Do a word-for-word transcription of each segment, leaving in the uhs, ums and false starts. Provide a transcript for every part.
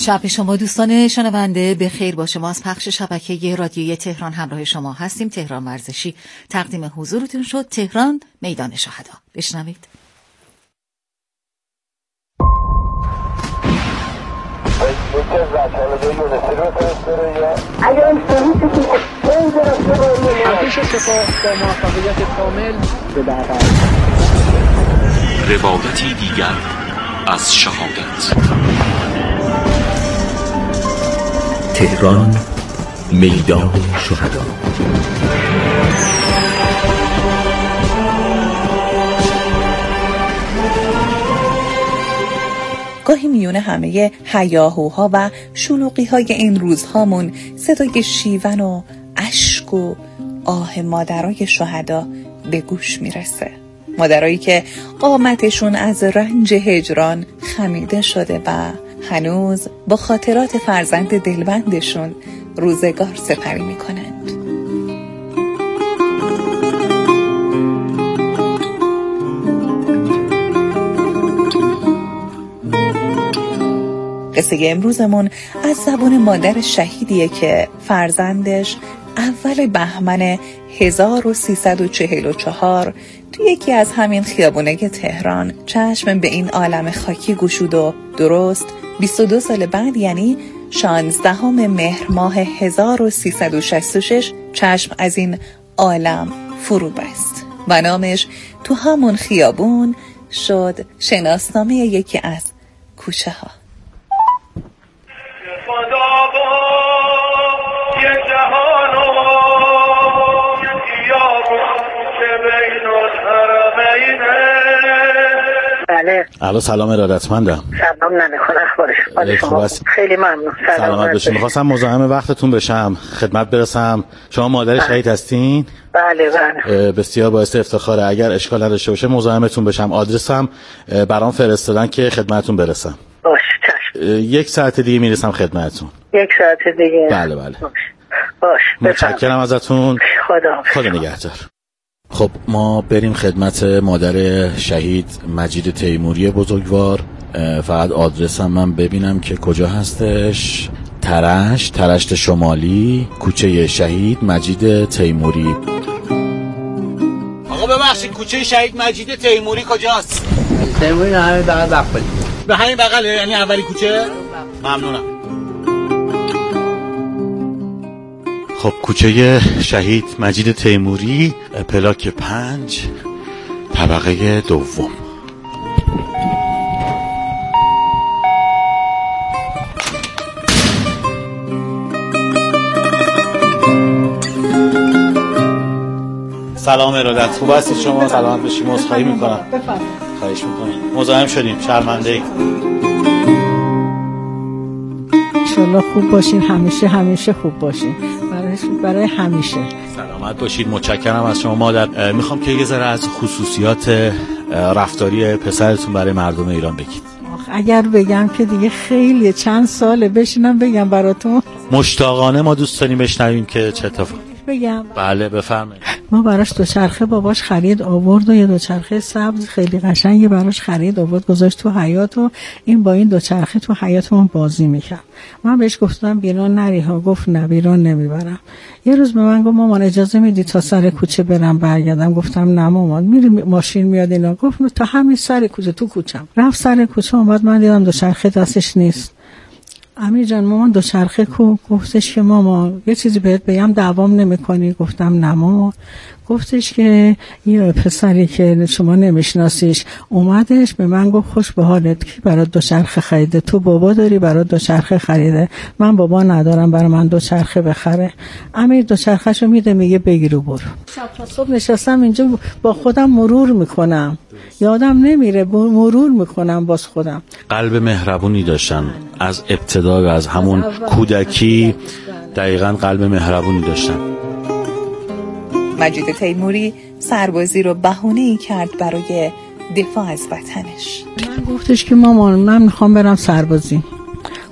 شب شما دوستان شنونده به خیر باشه. ما از پخش شبکه رادیویی تهران همراه شما هستیم. تهران ورزشی تقدیم حضورتون شد. تهران میدان شهدا. بشنوید. روایتی دیگر از شهادت. تهران میدان شهدا. گاهی میون همه هیاهوها و شلوغی‌های این روزهامون صدای شیون و اشک و آه مادرای شهدا به گوش میرسه. مادرایی که قامتشون از رنج هجران خمیده شده و هنوز با خاطرات فرزند دلبندشون روزگار سپری میکنند. قصه امروزمون از زبان مادر شهیدیه که فرزندش اول بهمن هزار و سیصد و چهل و چهار توی یکی از همین خیابونه که تهران چشم به این عالم خاکی گشود و درست بیست و دو سال بعد یعنی شانزدهم مهر ماه هزار و سیصد و شصت و شش چشم از این عالم فرو بست و نامش تو همون خیابون شد شناسنامه یکی از کوچه ها. بله. الو سلام ارادتمندم. سلام ننه خدا اخبارش شما؟ خیلی ممنون. سلامت باشید. می‌خواستم مزاحم وقتتون بشم، خدمت برسم. شما مادر شهید هستین؟ بله بله. بسیار باعث افتخاره. اگر اشکال نداشته باشه مزاحمتون بشم. آدرسم برام فرستادن که خدمتتون برسم. باشه چشم. یک ساعت دیگه میرسم خدمتتون. یک ساعت دیگه؟ بله بله. باشه. باشه. متشکرم ازتون. خدا خدا نگهدار. خب ما بریم خدمت مادر شهید مجید تیموری بزرگوار. فقط آدرسم من ببینم که کجا هستش. ترشت ترشت شمالی، کوچه شهید مجید تیموری. آقا ببخشید کوچه شهید مجید تیموری کجاست؟ تیموری همین بغل بغل. به همین بغله یعنی اولی کوچه؟ ممنونم. خب کوچه شهید مجید تیموری، پلاک پنج، طبقه دوم. سلام ارادت، خوب هستید شما؟ سلامت باشید. عذرخواهی میکنم. خواهش میکنم. مزاحم شدیم، شرمنده ایم. انشالله خوب باشین، همیشه همیشه خوب باشین، برای برای همیشه. سلامت باشید. متشکرم از شما مادر. میخوام که یه ذره از خصوصیات رفتاری پسرتون برای مردم ایران بگید. اگر بگم که دیگه خیلی چند ساله بشینم بگم براتون. مشتاقانه ما دوست داریم بشنویم که چه اتفاقی. بگم بله بفرمایید. ما براش دوچرخه باباش خرید آورد و یه دوچرخه سبز خیلی قشنگی براش خرید آورد گذاشت تو حیاط و این با این دوچرخه تو حیاطمون بازی میکرد. من بهش گفتم بیرون نری ها، گفت نه بیرون نمیبرم. یه روز به من گفت مامان اجازه میدی تا سر کوچه برم برگردم؟ گفتم نه مامان، میری ماشین میاد اینا. گفت تا همین سر کوچه تو کوچم. رفت سر کوچه، اومد من دیدم دوچرخه دستش نیست. امیر جان مامان دوچرخه کو؟ گفتش که ماما یه چیزی بهت بگم دعوام نمی‌کنی؟ گفتم نه ماما. گفتش که یه پسری که شما نمیشناسیش اومدش به من گفت خوش به حالت، کی برات دوچرخه خریده؟ تو بابا داری برات دوچرخه خریده؟ من بابا ندارم برای من دوچرخه بخره. امیر دوچرخه‌شو میده میگه بگیر و برو. شب تا صبح نشستم اینجا با خودم مرور میکنم، یادم نمیره، مرور میکنم باز خودم. قلب مهربونی داشتن از ابتدا و از همون کودکی. دقیقاً قلب مهربونی داشتن. مجید تیموری سربازی رو بهونه‌ای کرد برای دفاع از وطنش. من گفتش که مامان من میخوام برم سربازی.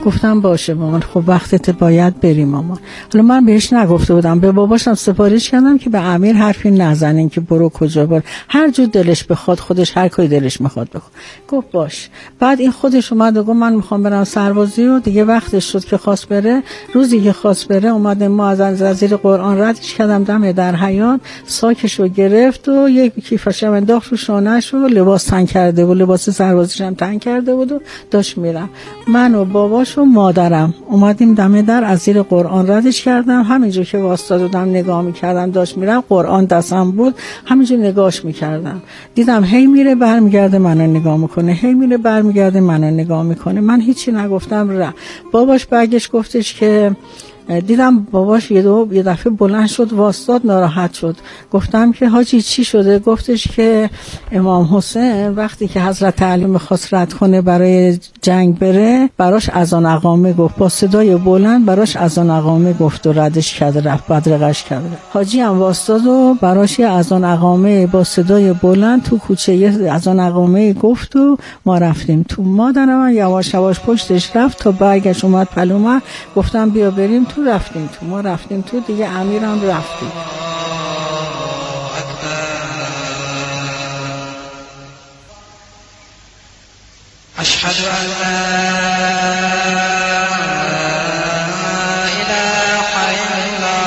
گفتم باشه مامان، خب وقتت باید بریم مامان. حالا من بهش نگفته بودم، به باباشم سفارش کردم که به امیر حرفی نزنین که برو کجا برو، هر جور دلش بخواد خودش هر کاری دلش میخواد بخواد. گفت باش. بعد این خودش اومد و گفت من میخوام برم سربازی و دیگه وقتش شد که خواست بره. روزی که خواست بره اومد ما از زیر قرآن ردش کردم دم در حیاط، ساکشو گرفت و یک کیفشم انداخت رو شانه‌ش و لباس تن کرده و لباس سربازیش هم تن کرده بود و داشت میرم. من و باباش و مادرم اومدیم دم در، از زیر قرآن ردش کردم. همینجور که واسطه دادم نگاه میکردم داشت میرم، قرآن دستم بود همینجور نگاهش میکردم. دیدم هی میره برمیگرده منو نگاه میکنه، هی میره برمیگرده منو نگاه میکنه. من هیچی نگفتم. ره باباش برگشت گفتش که دیدم باباش یه دو یه دفعه بلند شد واسطاد، ناراحت شد. گفتم که حاجی چی شده؟ گفتش که امام حسین وقتی که حضرت علی می‌خواست رد کنه برای جنگ بره، براش اذان اقامه گفت، با صدای بلند براش اذان اقامه گفت و ردش کرد، رفت بدرقش کرد. حاجی هم واسطاد و براش یه اذان اقامه با صدای بلند تو کوچه یه اذان اقامه گفت و ما رفتیم تو. مادرم من یواش یواش پشتش رفت تا برگشت اومد پلومه. گفتم بیا بریم تو، رفتیم تو. ما رفتیم تو دیگه، امیرم رفتیم. اشهد ان لا اله الا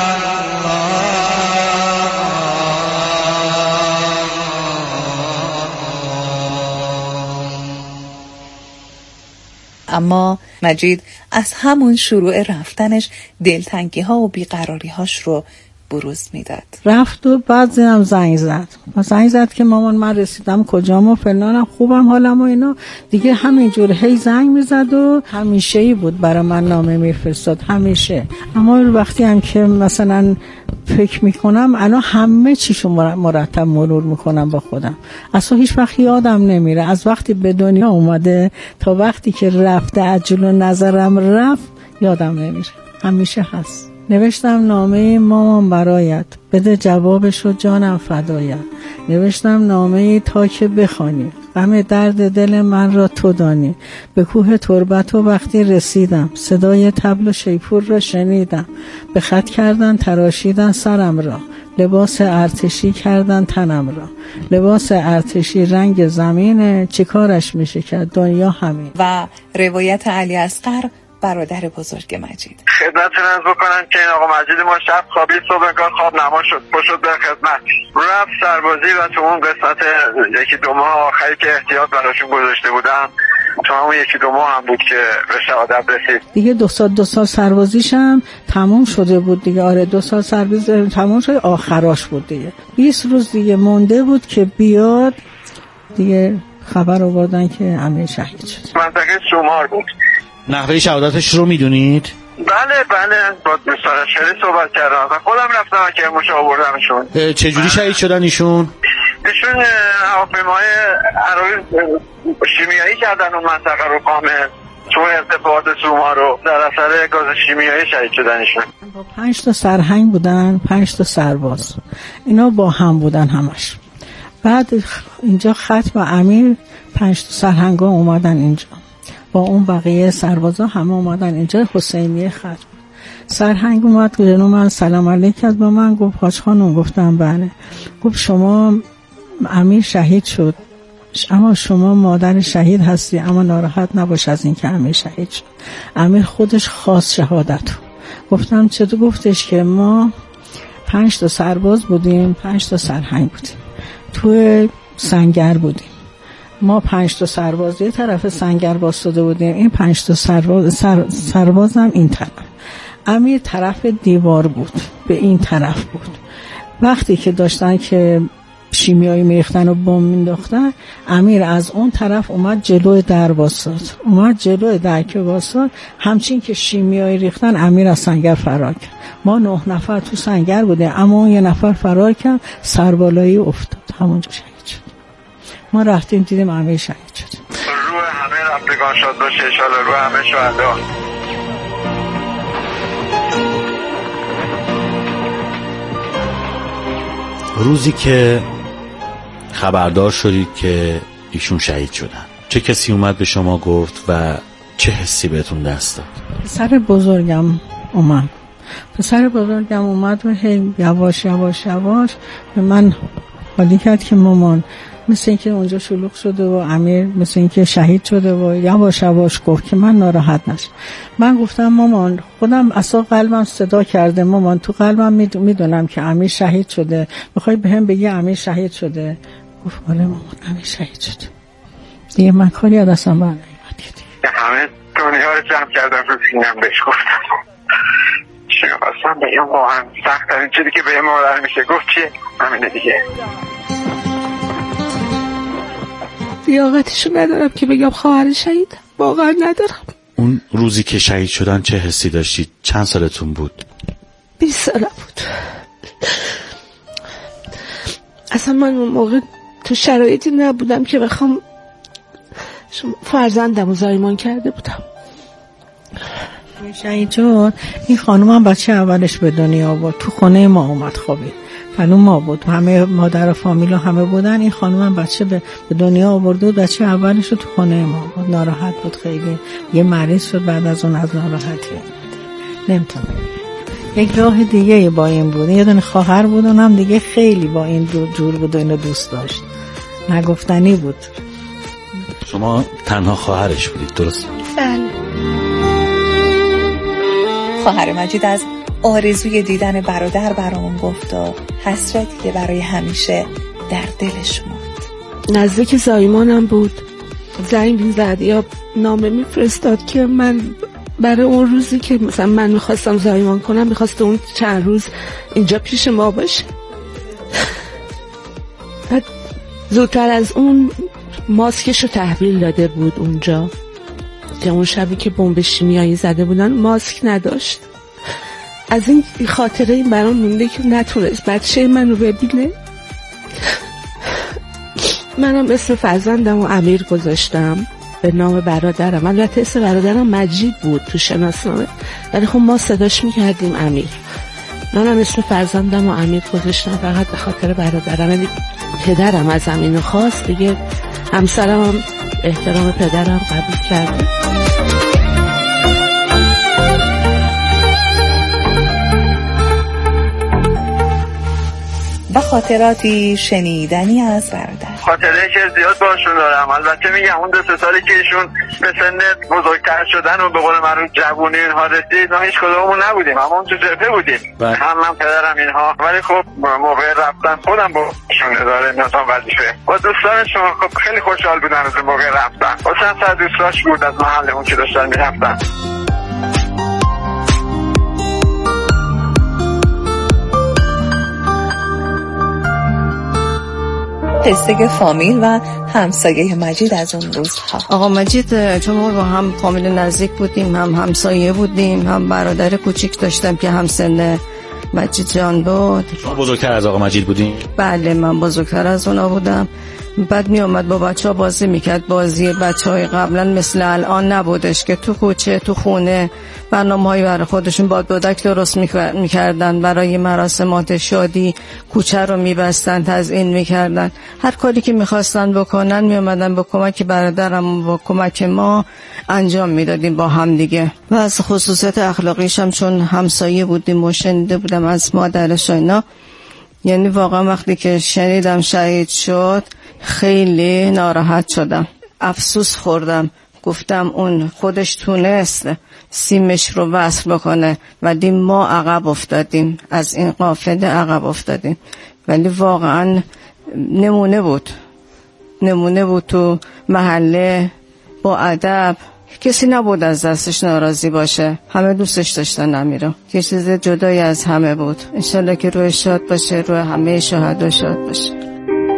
الله. اما مجید از همون شروع رفتنش دلتنگی ها و بیقراری هاش رو بروز میداد. رفت و بعد زنم زنگ زد زنگ زد که مامان من رسیدم کجام و فلانم، خوبم حالم و اینا دیگه. همینجور هی زنگ میزد و همیشه ای بود برای من نامه میفرستاد، همیشه. اما وقتی هم که مثلا فکر میکنم الان همه چیشو مرتب مرور میکنم با خودم، اصلا هیچ وقت یادم نمیره از وقتی به دنیا اومده تا وقتی که رفته، از جلو نظرم رفت یادم نمیره، همیشه هست. نوشتم نامه مامان برایت، بده جوابشو جانم فدایت. نوشتم نامه تا که بخوانی، غم درد دل من را تو دانی. به کوه تربت و وقتی رسیدم، صدای طبل و شیپور را شنیدم. به خط کردن تراشیدن سرم را، لباس ارتشی کردن تنم را. لباس ارتشی رنگ زمینه، چیکارش میشه کرد دنیا همین. و روایت علی اصغر برادر بزرگ مجید. خدمتتون عرض بکنم که این آقا مجید ما شب خوابید، صبح انگار خواب نما شد، پشت به خدمت رفت سربازی و تو اون قسمت یکی دو ماه آخری که احتیاط براشون گذاشته بودم، تو همون یکی دو ماه هم بود که به شهادت رسید. دیگه دو سال دو سال سربازیش هم تموم شده بود دیگه. آره دو سال سربازی تموم شد، آخراش بود دیگه. بیست روز دیگه مونده بود که بیاد دیگه. خبر آوردن که امیر شهید شد. منطقه سومار بود. نحوه شهادتش رو میدونید؟ بله بله با مستشاری صحبت کردم و خودم رفتم که مش آوردمشون. چجوری شهید شدن ایشون؟ ایشون هواپیمای عراقی شیمیایی کردن اون منطقه رو کامل، تو ارتفاعات سوما رو در اثر گاز شیمیایی شهید شدن ایشون. با پنج تا سرهنگ بودن، پنج تا سرباز، اینا با هم بودن همش. بعد اینجا ختم امیر، پنج تا سرهنگ ها اومدن اینجا با اون بقیه سربازا همه اومدن اینجا. حسینیه ختم. سرهنگ اومد جلو من سلام علیک کرد با من، گفت حاج خانم. گفتم بله. گفت شما امیر شهید شد، اما شما مادر شهید هستی، اما ناراحت نباش از این که امیر شهید شد. امیر خودش خواست شهادت. گفتم چطور؟ گفتش که ما پنج تا سرباز بودیم، پنج تا سرهنگ بودیم، توی سنگر بودیم. ما پنج تا سرباز یه طرف سنگر واسطه بودیم، این پنج تا سرباز سر سرباز هم این طرف. امیر طرف دیوار بود، به این طرف بود. وقتی که داشتن که شیمیایی میریختن و بمب مینداختن، امیر از اون طرف اومد جلوی در واسط، اومد جلوی در که واسط، همچین که شیمیایی ریختن امیر از سنگر فرار کرد. ما نه نفر تو سنگر بودیم، اما اون یه نفر فرار کرد، سربالایی افتاد، همونجا شهید شد. ما رفتیم دیدیم امیر شهید شد. روح همه رفتگان شد باشه انشالله، روح همه شهدا. روزی که خبردار شدید که ایشون شهید شدن، چه کسی اومد به شما گفت و چه حسی بهتون دست داد؟ پسر بزرگم اومد پسر بزرگم اومد و هی یواش یواش یواش به من حالی کرد که مامان مثل اینکه اونجا شلوغ شده و امیر مثل اینکه شهید شده و یواش یواش گفت که من ناراحت نشم. من گفتم مامان خودم اصلا قلبم صدا کرده، مامان تو قلبم میدونم که امیر شهید شده، میخوای به هم بگی امیر شهید شده؟ گفت آره مامان امیر شهید شده. دیگه من کاری از اصلا برنامه همه دنیا رو جمع کردم رو سینم بهش گفتم چه اصلا بگم واقعا سخت ترین چیزی که به مادر میشه گفت چیه؟ همینه دیگه. لیاقتشو ندارم که بگم خواهر شهید، واقعا ندارم. اون روزی که شهید شدن چه حسی داشتید؟ چند سالتون بود؟ بیست ساله بود. اصلا من اون موقع تو شرایطی نبودم که بخوام فرزندم رو زایمان کرده بودم. شهید شد این خانوم هم بچه اولش به دنیا بود، تو خونه ما اومد خوابید، فلو ما بود، همه مادر و فامیل همه بودن، این خانوم هم بچه به دنیا آورده بود، بچه اولش رو تو خونه ما بود، ناراحت بود خیلی، یه مریض شد بعد از اون از ناراحتی نمیتونم. یک راه دیگه با این بود، یه دونه خواهر بود اونم دیگه خیلی با این جور بود و اینو دوست داشت، نگفتنی بود. شما تنها خواهرش بودید درست؟ بله. خواهر مجید از آرزوی دیدن برادر برامون گفت و حسرتی که برای همیشه در دلش موند. نزدیک زایمانم بود، زنگ می‌زد یا نامه میفرستاد که من برای اون روزی که مثلا من میخواستم زایمان کنم میخواست اون چند روز اینجا پیش ما باشه. بعد زودتر از اون ماسکش رو تحویل داده بود اونجا که اون شبی که بمب شیمیایی زده بودن ماسک نداشت. از این خاطره این برام مونده که نتونست بچه منو ببینه. منم اسم فرزندم و امیر گذاشتم به نام برادرم. البته اسم برادرم مجید بود تو شناسنامه، ولی خب ما صداش میکردیم امیر. منم اسم فرزندم و امیر گذاشتم فقط به خاطر برادرم. یعنی پدرم ازم اینو خواست دیگه، همسرم هم احترام پدرم قبول کرده. و خاطراتی شنیدنی از برادر. خاطره که زیاد باشون دارم. البته میگم اون دو سه سالی که ایشون به سن بزرگتر شدن و به قول معروف جوونی اینها رسید، ما هیچ کدوممون نبودیم، اما اون تو جبهه بودیم. هم من پدرم اینها، ولی خب موقع رفتن خودم باشون اداره نظام وظیفه و دوستانشون خب خیلی خوشحال بودن از موقع رفتن. و چند تا دوستاش بود از محل اون که داشتن میرفتن. قصه فامیل و همسایه مجید از اون روزها. آقا مجید چون ما با هم فامیل نزدیک بودیم، هم همسایه بودیم، هم برادر کوچیک داشتم که هم سن مجید جان بود. شما بزرگتر از آقا مجید بودین؟ بله من بزرگتر از اونا بودم. بعد می اومد با بچه ها بازی میکرد. بازی بچه های قبلا مثل الان نبودش که تو کوچه تو خونه برنامه هایی برای خودشون باد بادک درست میکردن، برای مراسمات شادی کوچه رو میبستن، تزیین میکردن، هر کاری که میخواستن بکنن می اومدن با کمک برادرم و با کمک ما انجام میدادیم با هم دیگه. و از خصوصیت اخلاقیش هم چون همسایه بودیم و شنیده بودم از مادرش اینا، یعنی واقعا وقتی که شنیدم شهید شد خیلی ناراحت شدم، افسوس خوردم. گفتم اون خودش تونست سیمش رو وصل بکنه ولی ما عقب افتادیم، از این قافله عقب افتادیم. ولی واقعا نمونه بود، نمونه بود تو محله، با ادب، کسی نبود از دستش ناراضی باشه، همه دوستش داشتن امیرو، یه چیز جدایی از همه بود. انشالله که روی شاد باشه، روی همه شهدا شاد باشه.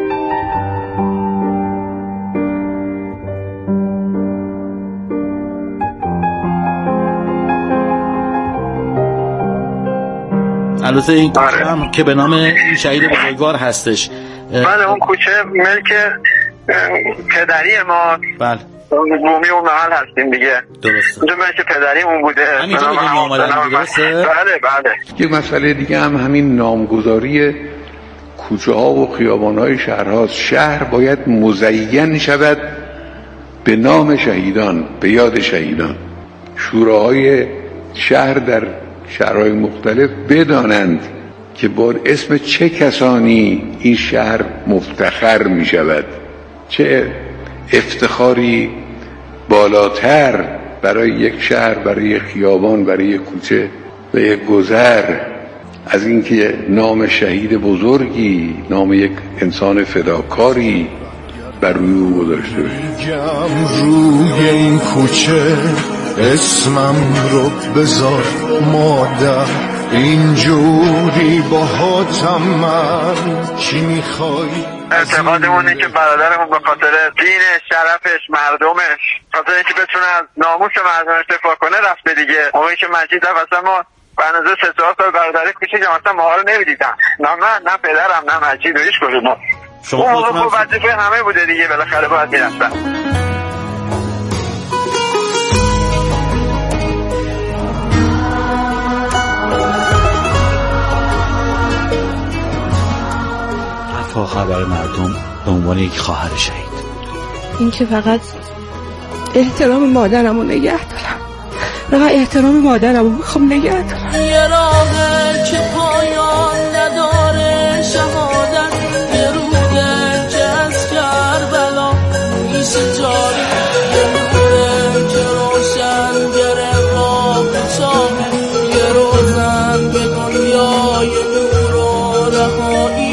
البته این کوچه هم که به نام این شهید بزرگوار هستش. بله اون کوچه ملک پدری ما. بله بومی اون محل هستیم دیگه. درسته. اونجا ملک پدری اون بوده. همینجا به دنیا آمدن درسته؟ بله بله. یک مسئله دیگه هم همین نامگذاری کوچه ها و خیابان های شهر هاست. شهر باید مزین شود به نام شهیدان، به یاد شهیدان، شوراهای شهر در شهرهای مختلف بدانند که با اسم چه کسانی این شهر مفتخر می شود. چه افتخاری بالاتر برای یک شهر، برای یک خیابان، برای یک کوچه و یک گذر از اینکه نام شهید بزرگی، نام یک انسان فداکاری بر روی او گذاشته بشه. روی این کوچه اسمم رو بذار مادر، اینجوری با هاتم من چی میخوای؟ اعتقادمون اینه که برادرمون به خاطر دین، شرفش، مردمش، خاطر اینکه بتونه از ناموس مردمش دفاع کنه رفته دیگه. موقعی که مجید رفت اصلا ما به اندازه سه چهار سال برادری کوچیک اصلا ما رو نمیدیدم، نه من، نه پدرم، نه مجید و هیچ کدوم ما. اون موقع خب وظیفه همه بوده دیگه، بالاخره باید میرفتن. رفع خبر مردم به عنوان یک خواهر شهید، این که فقط احترام مادرم رو نگه دارم، فقط احترام مادرم رو میخوام نگه دارم. یه راهه که پایان نداره، شهادت یه روده که از کربلا میشه جاری، یه نوره که روشن گره با بچامه، یه روزن به دنیای نور و رهایی.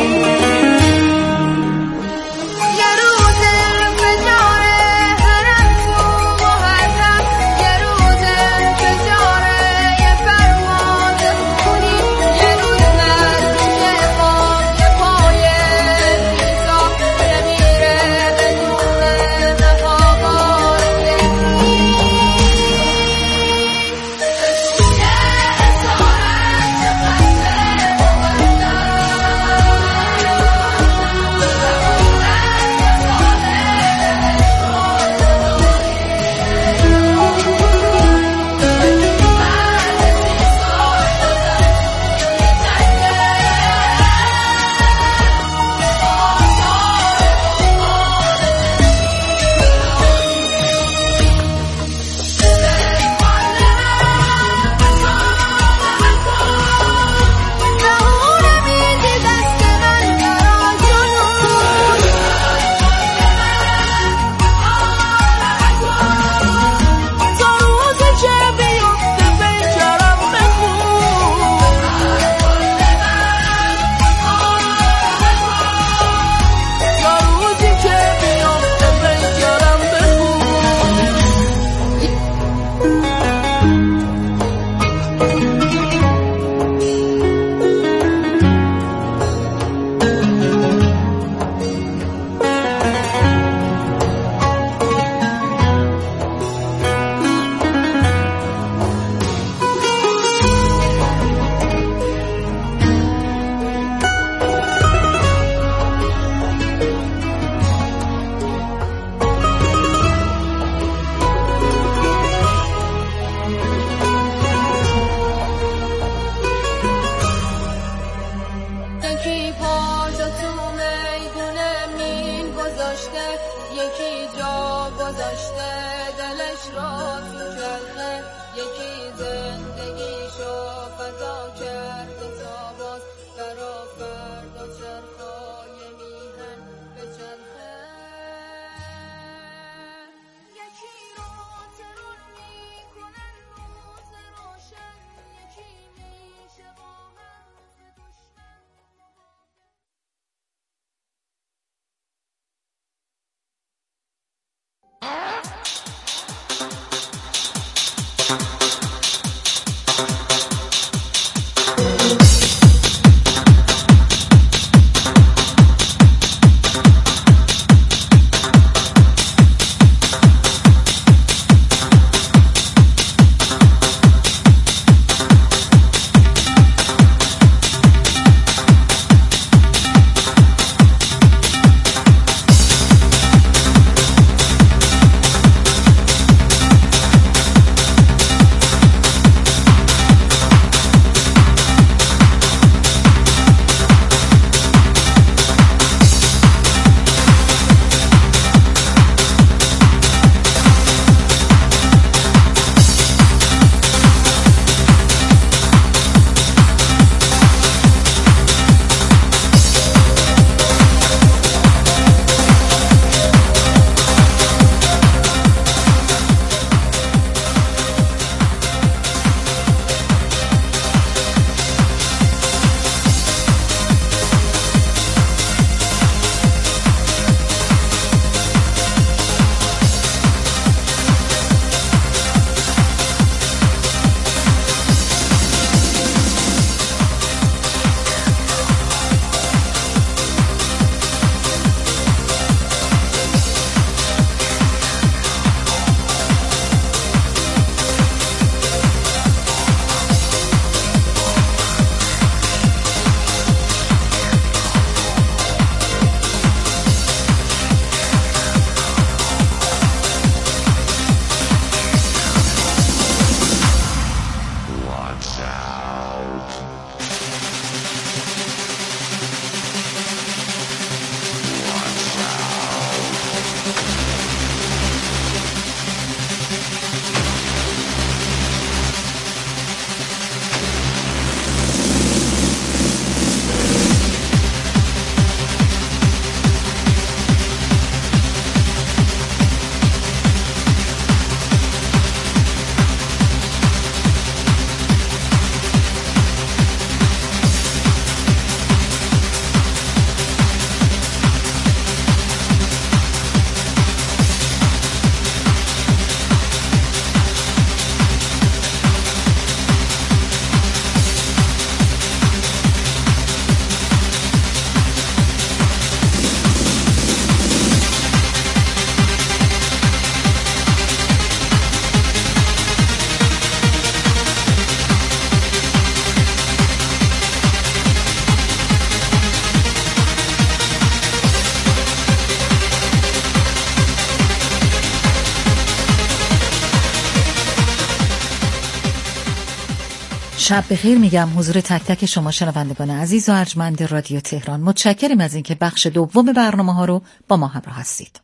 شب بخیر میگم حضور تک تک شما شنوندگان عزیز و ارجمند رادیو تهران. متشکریم از اینکه بخش دوم برنامه ها رو با ما همراه هستید.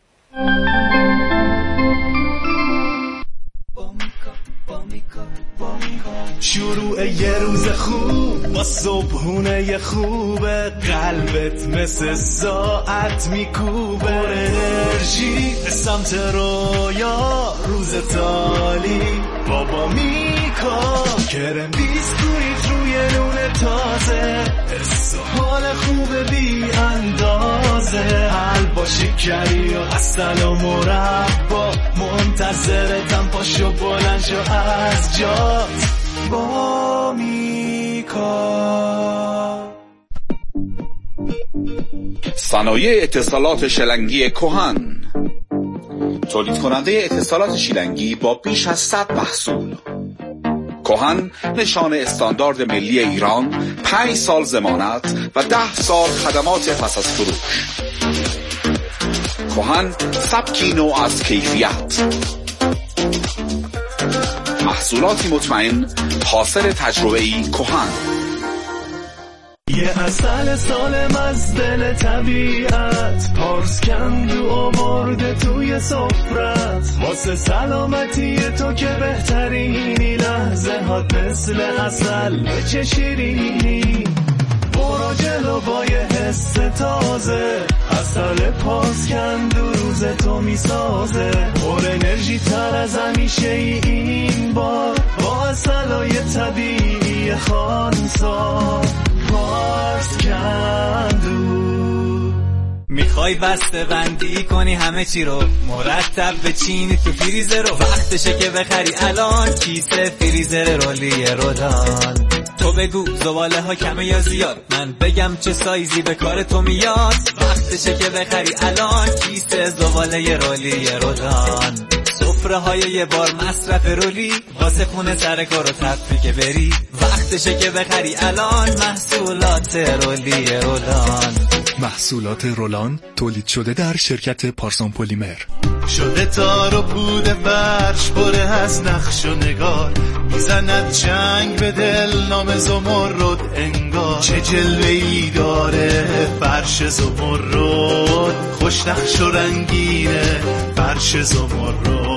شروع یه روز خوب با صبحونه خوب، قلبت مثل ساعت میکوبه، انرژی به سمت رویا، روز تالی بابا میکا، کرم بیسکویت روی نون تازه، حس و حال خوب بی اندازه، حلوا شکری و عسل و مربا، منتظرتم پاشو بلند شو از جات با میکا. صنایع اتصالات شلنگی کهن، تولید کننده اتصالات شیلنگی با بیش از صد محصول. کهن نشان استاندارد ملی ایران، پنج سال ضمانت و ده سال خدمات پس از فروش. کهن سبکی نوع از کیفیت، محصولاتی مطمئن، حاصل تجربه‌ای کهن. یه اصل سالم از دل طبیعت، پارس کندو آورده توی سفرت، واسه سلامتی تو که بهترینی، لحظه هات مثل اصل چه شیرینی، برو جلو با یه حس تازه، اصل پارس کندو روز تو میسازه، پر انرژی تر از همیشه این بار، با اصلای طبیعی خانسار پارس کندو. میخوای بسته بندی کنی همه چی رو، مرتب بچینی تو فریزر رو، وقتشه که بخری الان کیسه فریزر رولی رودان. تو بگو زباله ها کمه یا زیاد، من بگم چه سایزی به کار تو میاد، وقتشه که بخری الان کیسه زباله رولی رودان. سفره های یه بار مصرف رولی، واسه خونه سر کار و تفریح بری، وقتشه که بخری الان محصولات رولی رودان. محصولات رولان تولید شده در شرکت پارسان پلیمر. شده تار و پود فرش پره از نقش و نگار، میزند جنگ به دل نام زمرد انگار، چه جلوه‌ای داره فرش زمرد، خوش نقش و رنگینه فرش زمرد.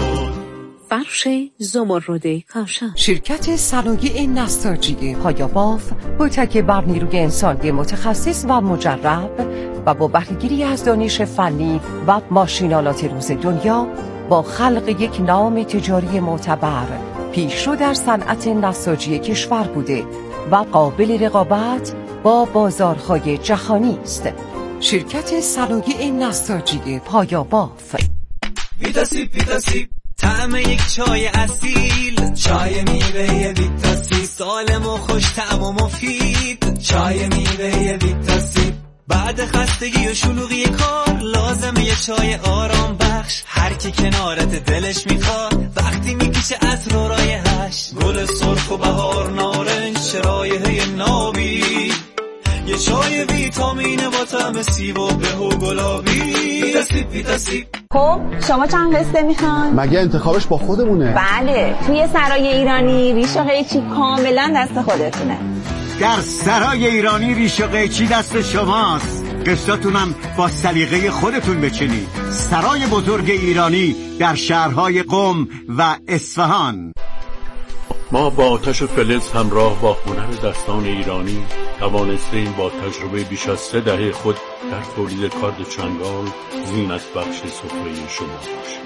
فرش زمردی کاشان. شرکت صنایع نساجی پایاباف با تکیه بر نیروی انسانی متخصص و مجرب و با بهره‌گیری از دانش فنی و ماشینالات روز دنیا، با خلق یک نام تجاری معتبر پیشرو در صنعت نساجی کشور بوده و قابل رقابت با بازارهای جهانی است. شرکت صنایع نساجی پایاباف. ویتاسیب ویتاسیب طعم یک چای اصیل، چای میوه ویتاسیب، سالم و خوش طعم و مفید، چای میوه ویتاسیب. بعد خستگی و شلوغی کار لازمه یه چای آرام بخش، هر کی کنارت دلش میخواد وقتی میکشه عطر و رایحش، گل سرخ و بهار نارنج چه رایحه نابی، یه چای ویتامین با طعم سیب و به و گلابی. ویتاسیب ویتاسیب. خب شما چند قسطه میخوان؟ مگه انتخابش با خودمونه؟ بله، توی سرای ایرانی ریش و قیچی کاملا دست خودتونه. در سرای ایرانی ریش و قیچی دست شماست. قصتونم با سلیقه خودتون بچینید. سرای بزرگ ایرانی در شهرهای قم و اصفهان. ما با آتش و فلز همراه با هنر دستان ایرانی توانستیم با تجربه بیش از سه دهه خود در تولید کارد چنگال زینت بخش سفره شما باشیم.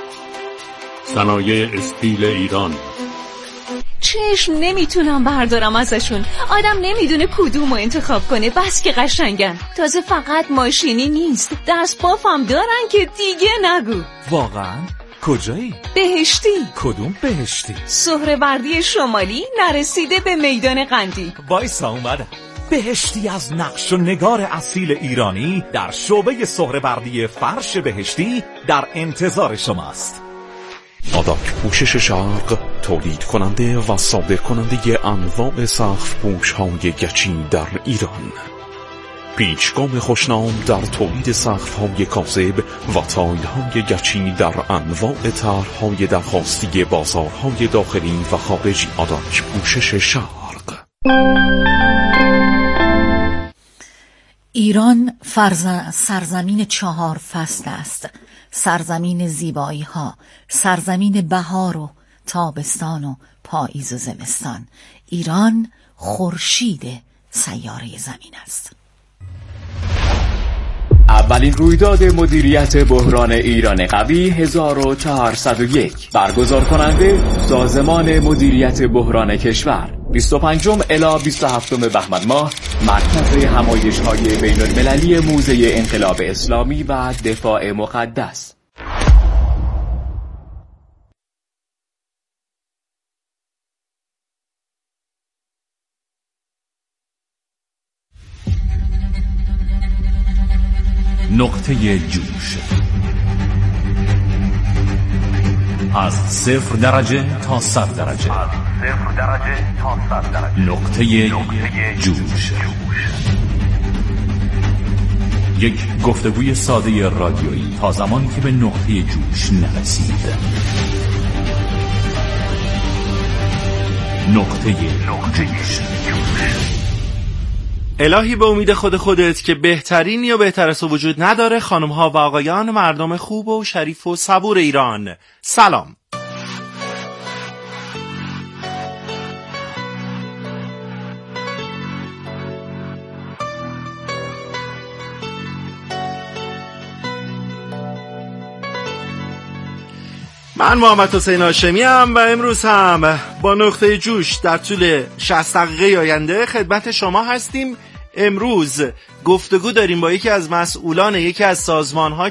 صنایع استیل ایران. چشم نمیتونم بردارم ازشون. آدم نمیدونه کدومو انتخاب کنه، بس که قشنگن. تازه فقط ماشینی نیست، دست بافم دارن که دیگه نگو. واقعا؟ کجایی؟ بهشتی. کدوم بهشتی؟ سهروردی شمالی نرسیده به میدان قندی. وایسا اومدم. بهشتی از نقش و نگار اصیل ایرانی در شعبه سهروردی فرش بهشتی در انتظار شماست. آداک پوشش شرق تولید کننده و صادر کننده انواع سقف پوش های گچی در ایران. پیچگام خوشنام در تولید سقف های کاذب و تایل های گچی در انواع طرح‌های درخواستی بازارهای داخلی و خارجی. آداک پوشش شرق. ایران فرز... سرزمین چهار فصل است، سرزمین زیبایی ها، سرزمین بهار و تابستان و پاییز و زمستان. ایران خورشید سیاره زمین است. اولین رویداد مدیریت بحران ایران قوی هزار و چهارصد و یک، برگزار کننده سازمان مدیریت بحران کشور، بیست و پنجم الی بیست و هفتم بهمن ماه، مرکز همایش‌های بین‌المللی موزه انقلاب اسلامی و دفاع مقدس. نقطه جوش. از صفر درجه تا صد درجه. از صفر درجه تا صد درجه. نقطه جوش. یک گفتگوی ساده رادیویی تا زمانی که به نقطه جوش نرسید. نقطه جوش. الهی به امید خود خودت که بهترین یا بهتر از وجود نداره. خانم ها و آقایان، مردم خوب و شریف و صبور ایران، سلام. من محمد حسین هاشمی ام و امروز هم با نقطه جوش در طول شصت دقیقه آینده خدمت شما هستیم. امروز گفتگو داریم با یکی از مسئولان یکی از سازمان‌ها